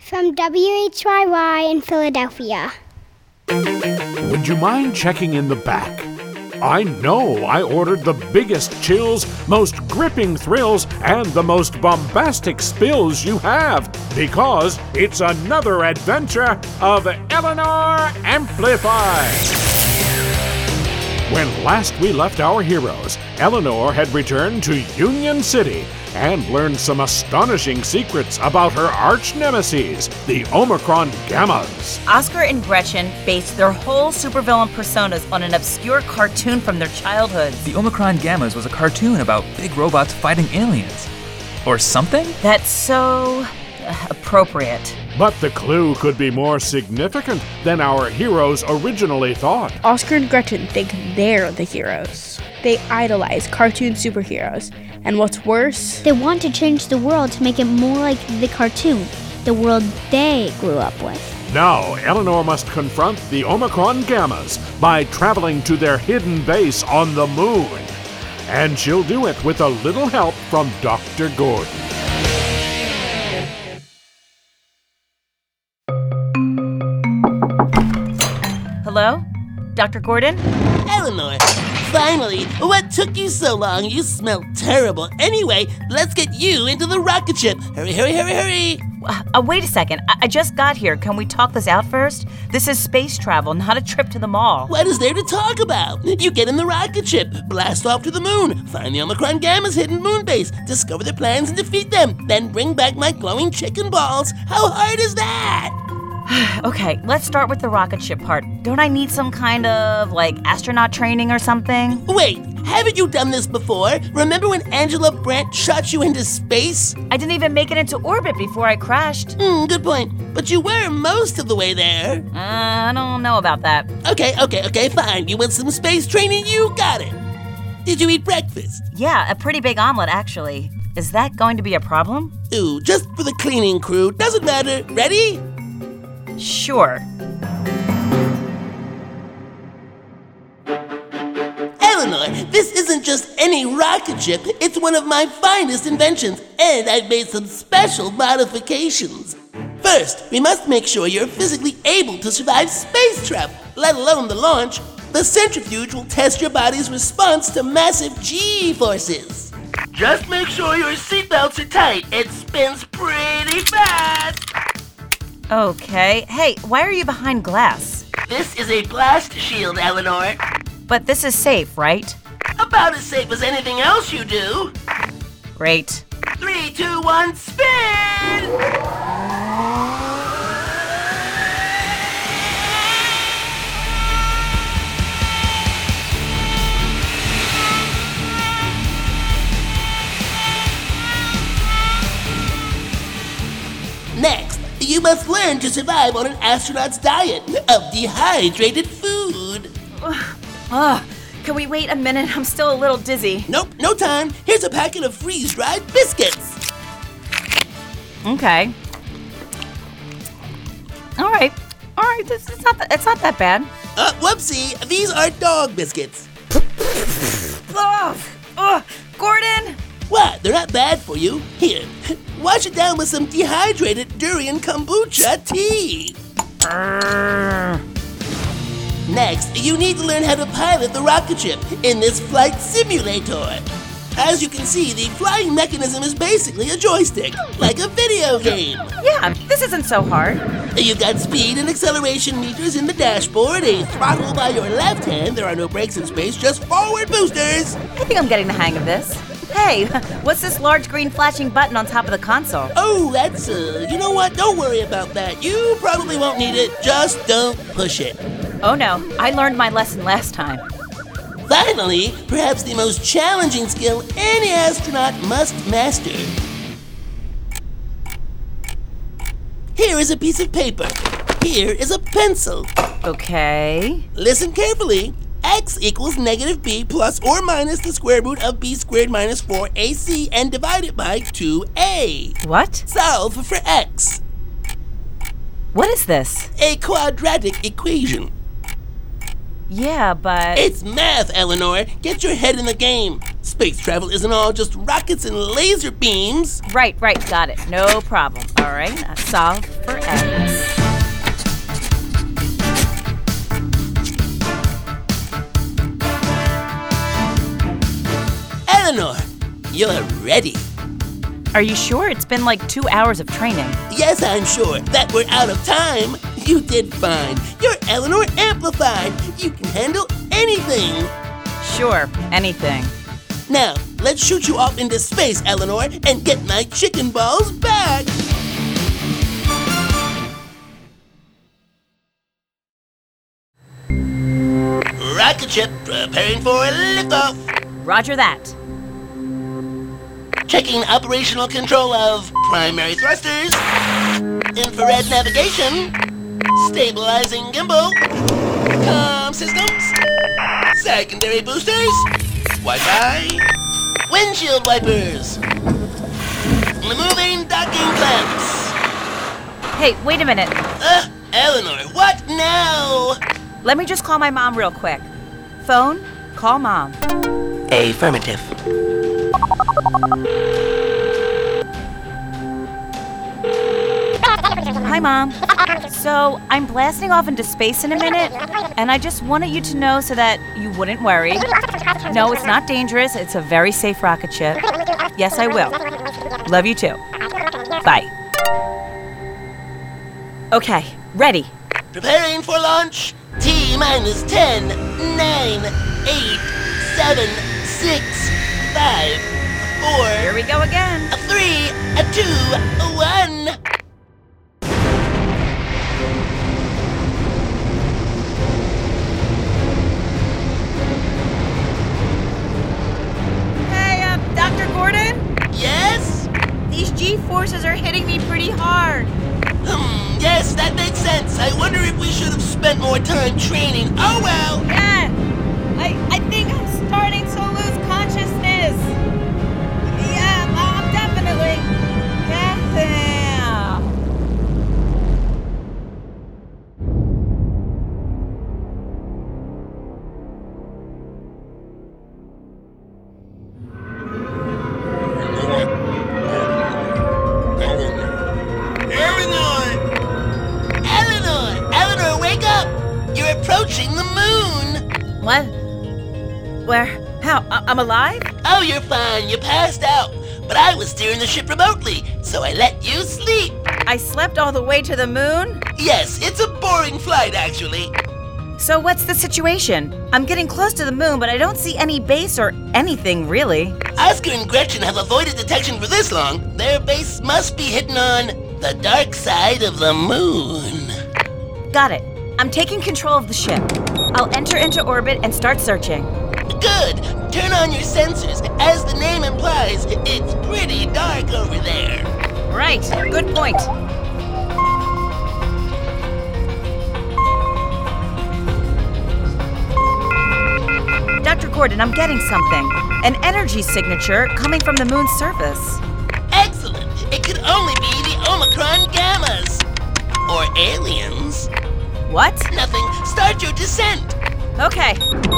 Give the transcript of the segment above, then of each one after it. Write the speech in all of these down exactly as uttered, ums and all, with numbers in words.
From W H Y Y in Philadelphia. Would you mind checking in the back? I know I ordered the biggest chills, most gripping thrills, and the most bombastic spills you have, because it's another adventure of Eleanor Amplified. When last we left our heroes, Eleanor had returned to Union City and learned some astonishing secrets about her arch-nemeses, the Omicron Gammas. Oscar and Gretchen based their whole supervillain personas on an obscure cartoon from their childhoods. The Omicron Gammas was a cartoon about big robots fighting aliens. Or something? That's so uh, appropriate. But the clue could be more significant than our heroes originally thought. Oscar and Gretchen think they're the heroes. They idolize cartoon superheroes. And what's worse, they want to change the world to make it more like the cartoon, the world they grew up with. Now, Eleanor must confront the Omicron Gammas by traveling to their hidden base on the moon. And she'll do it with a little help from Doctor Gordon. Hello? Doctor Gordon? Eleanor, finally! What took you so long? You smell terrible. Anyway, let's get you into the rocket ship. Hurry, hurry, hurry, hurry! Uh, wait a second. I-, I just got here. Can we talk this out first? This is space travel, not a trip to the mall. What is there to talk about? You get in the rocket ship, blast off to the moon, find the Omicron Gamma's hidden moon base, discover their plans and defeat them, then bring back my glowing chicken balls. How hard is that? Okay, let's start with the rocket ship part. Don't I need some kind of, like, astronaut training or something? Wait, haven't you done this before? Remember when Angela Brandt shot you into space? I didn't even make it into orbit before I crashed. Hmm, good point. But you were most of the way there. Uh, I don't know about that. Okay, okay, okay, fine. You want some space training? You got it. Did you eat breakfast? Yeah, a pretty big omelet, actually. Is that going to be a problem? Ooh, just for the cleaning crew. Doesn't matter. Ready? Sure. Eleanor, this isn't just any rocket ship. It's one of my finest inventions, and I've made some special modifications. First, we must make sure you're physically able to survive space travel, let alone the launch. The centrifuge will test your body's response to massive G-forces. Just make sure your seatbelts are tight. It spins pretty fast. Okay. Hey, why are you behind glass? This is a blast shield, Eleanor. But this is safe, right? About as safe as anything else you do. Great. Three, two, one, spin! Next, you must learn to survive on an astronaut's diet of dehydrated food. Ugh, can we wait a minute? I'm still a little dizzy. Nope, no time. Here's a packet of freeze-dried biscuits. Okay. All right. All right, this it's not that, it's not that bad. Uh, whoopsie, these are dog biscuits. Ugh, ugh, Gordon! What? They're not bad for you. Here, wash it down with some dehydrated durian kombucha tea. Urgh. Next, you need to learn how to pilot the rocket ship in this flight simulator. As you can see, the flying mechanism is basically a joystick, like a video game. Yeah, this isn't so hard. You've got speed and acceleration meters in the dashboard, a throttle by your left hand, there are no brakes in space, just forward boosters. I think I'm getting the hang of this. Hey, what's this large green flashing button on top of the console? Oh, that's, uh, you know what? Don't worry about that. You probably won't need it. Just don't push it. Oh no, I learned my lesson last time. Finally, perhaps the most challenging skill any astronaut must master. Here is a piece of paper. Here is a pencil. Okay. Listen carefully. X equals negative b plus or minus the square root of b squared minus four a c and divide it by two a. What? Solve for x. What is this? A quadratic equation. Yeah, but... It's math, Eleanor. Get your head in the game. Space travel isn't all just rockets and laser beams. Right, right, got it. No problem. All right, that's solved for X. Eleanor, you're ready. Are you sure? It's been like two hours of training. Yes, I'm sure that we're out of time. You did fine. You're Eleanor Amplified. You can handle anything. Sure, anything. Now, let's shoot you off into space, Eleanor, and get my chicken balls back. Rocket ship preparing for liftoff. Roger that. Checking operational control of primary thrusters, infrared navigation, stabilizing gimbal, comm systems, secondary boosters, Wi-Fi, windshield wipers, removing docking clamps. Hey, wait a minute. Uh, Eleanor, what now? Let me just call my mom real quick. Phone, call mom. Affirmative. Hi, Mom. So, I'm blasting off into space in a minute, and I just wanted you to know so that you wouldn't worry. No, it's not dangerous. It's a very safe rocket ship. Yes, I will. Love you too. Bye. Okay, ready. Preparing for launch. T minus ten, nine, eight, seven, six, five, four. Here we go again. A three, a two, a one. Hey, uh, Doctor Gordon? Yes? These G-forces are hitting me pretty hard. Hmm, yes, that makes sense. I wonder if we should have spent more time training. Oh well. Yeah, I, I think I'm starting to lose consciousness. Yeah, Mom, definitely. Yeah, yeah. Eleanor! Eleanor! Eleanor, wake up! You're approaching the moon! What? Where? How? I- I'm alive? Oh, you're fine. You passed out. But I was steering the ship remotely, so I let you sleep. I slept all the way to the moon? Yes, it's a boring flight, actually. So what's the situation? I'm getting close to the moon, but I don't see any base or anything, really. Oscar and Gretchen have avoided detection for this long. Their base must be hidden on the dark side of the moon. Got it. I'm taking control of the ship. I'll enter into orbit and start searching. Good. Turn on your sensors. As the name implies, it's pretty dark over there. Right. Good point. Doctor Gordon, I'm getting something. An energy signature coming from the moon's surface. Excellent. It could only be the Omicron Gammas. Or aliens. What? Nothing. Start your descent. Okay.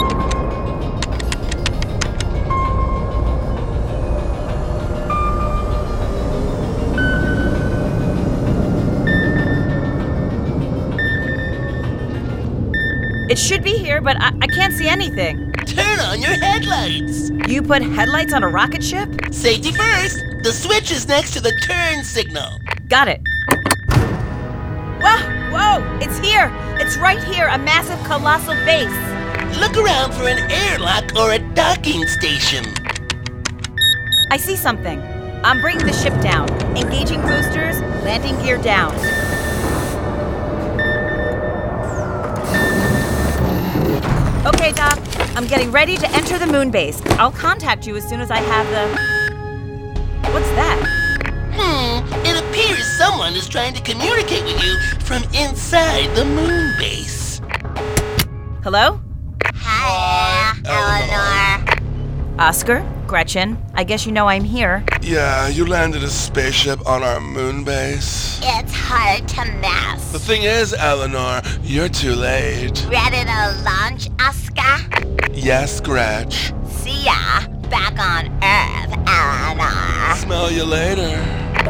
It should be here, but I, I can't see anything. Turn on your headlights. You put headlights on a rocket ship? Safety first. The switch is next to the turn signal. Got it. Whoa! Whoa! It's here! It's right here, a massive, colossal base. Look around for an airlock or a docking station. I see something. I'm bringing the ship down. Engaging boosters, landing gear down. Okay, Doc. I'm getting ready to enter the moon base. I'll contact you as soon as I have the... What's that? Hmm, it appears someone is trying to communicate with you from inside the moon base. Hello? Hi, Eleanor. Oscar? Gretchen? I guess you know I'm here. Yeah, you landed a spaceship on our moon base. It's hard to The miss. thing is, Eleanor, you're too late. Ready to launch, Oscar? Yes, Gretch. See ya. back on Earth, Eleanor. Smell you later.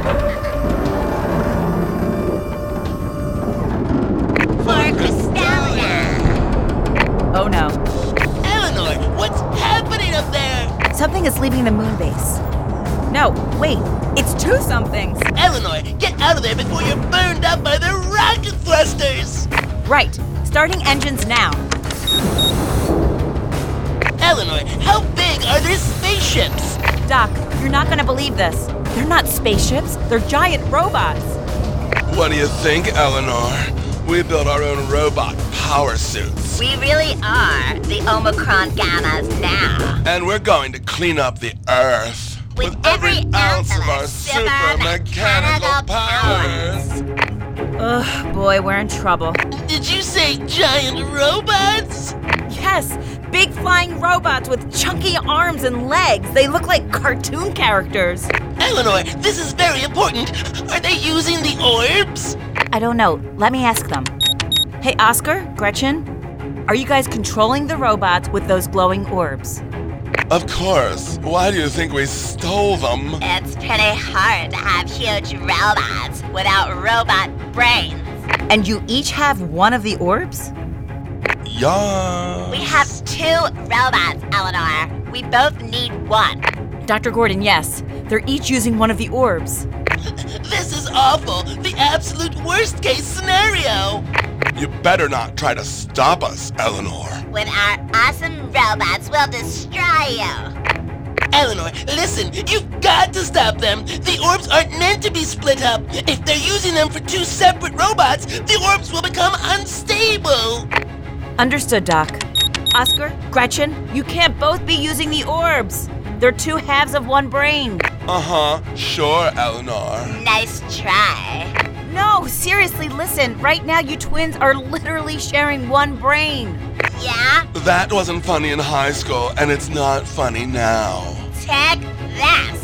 For Crystalia. Oh no. Eleanor, what's happening up there? Something is leaving the moon base. No, wait. It's two somethings. Eleanor, get out of there before you're burned up by the rocket thrusters! Right. Starting engines now. Eleanor, how big are these spaceships? Doc, you're not gonna believe this. They're not spaceships. They're giant robots. What do you think, Eleanor? We built our own robot power suits. We really are the Omicron Gammas now. And we're going to clean up the Earth. With every ounce of our super super mechanical mechanical powers. Ugh, boy, we're in trouble. Did you say giant robots? Yes, big flying robots with chunky arms and legs. They look like cartoon characters. Eleanor, this is very important. Are they using the orbs? I don't know. Let me ask them. Hey, Oscar, Gretchen, are you guys controlling the robots with those glowing orbs? Of course. Why do you think we stole them? It's pretty hard to have huge robots without robot brains. And you each have one of the orbs? Yeah. We have two robots, Eleanor. We both need one. Doctor Gordon, yes. They're each using one of the orbs. This is awful. The absolute worst case scenario. You better not try to stop us, Eleanor. With our awesome robots, we'll destroy you. Eleanor, listen, you've got to stop them. The orbs aren't meant to be split up. If they're using them for two separate robots, the orbs will become unstable. Understood, Doc. Oscar, Gretchen, you can't both be using the orbs. They're two halves of one brain. Uh-huh. Sure, Eleanor. Nice try. No, seriously, listen. Right now, you twins are literally sharing one brain. Yeah? That wasn't funny in high school, and it's not funny now. Take this.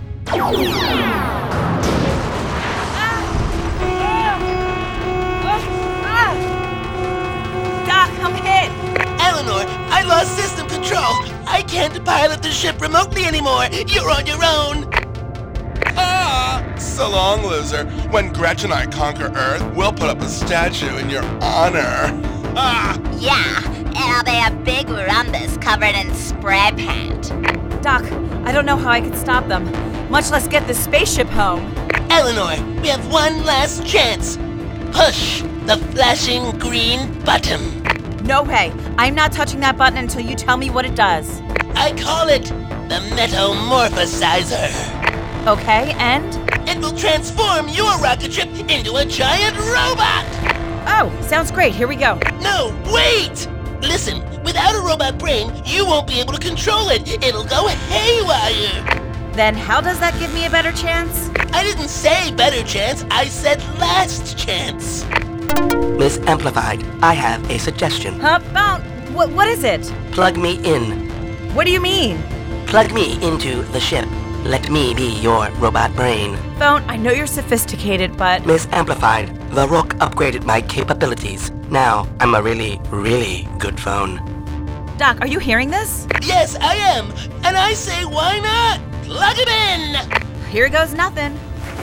Doc, I'm hit. Eleanor, I lost system control. I can't pilot the ship remotely anymore. You're on your own. Ah! So long, loser. When Gretchen and I conquer Earth, we'll put up a statue in your honor. Ah! Yeah, it'll be a big rhombus covered in spray paint. Doc, I don't know how I could stop them, much less get the spaceship home. Eleanor, we have one last chance. Push the flashing green button. No way. I'm not touching that button until you tell me what it does. I call it the Metamorphosizer. Okay, and? It will transform your rocket ship into a giant robot! Oh, sounds great. Here we go. No, wait! Listen, without a robot brain, you won't be able to control it. It'll go haywire. Then how does that give me a better chance? I didn't say better chance, I said last chance. Miss Amplified, I have a suggestion. Huh, Bone? What, what is it? Plug me in. What do you mean? Plug me into the ship. Let me be your robot brain. Bone, I know you're sophisticated, but... Miss Amplified, the Rook upgraded my capabilities. Now, I'm a really, really good phone. Doc, are you hearing this? Yes, I am. And I say, why not? Plug him in! Here goes nothing.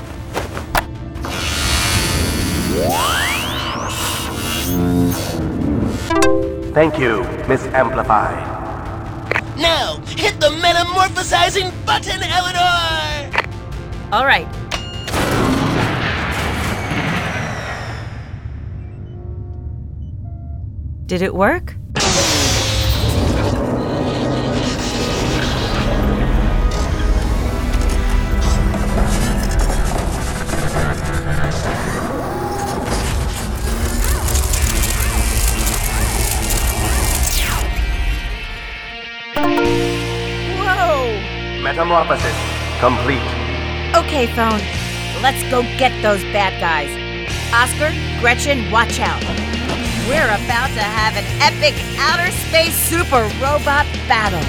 Thank you, Miss Amplified. Now, hit the metamorphosizing button, Eleanor! All right. Did it work? Metamorphosis complete. Okay, Phone. Let's go get those bad guys. Oscar, Gretchen, watch out. We're about to have an epic outer space super robot battle.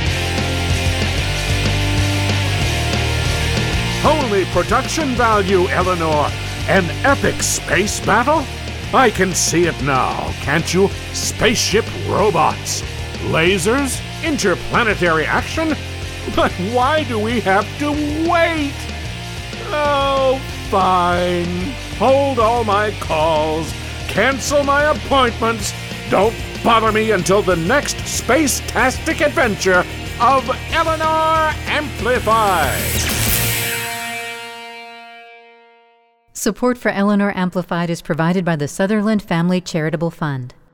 Holy production value, Eleanor! An epic space battle? I can see it now, can't you? Spaceship robots, lasers, interplanetary action. But why do we have to wait? Oh, fine. Hold all my calls. Cancel my appointments. Don't bother me until the next space-tastic adventure of Eleanor Amplified. Support for Eleanor Amplified is provided by the Sutherland Family Charitable Fund.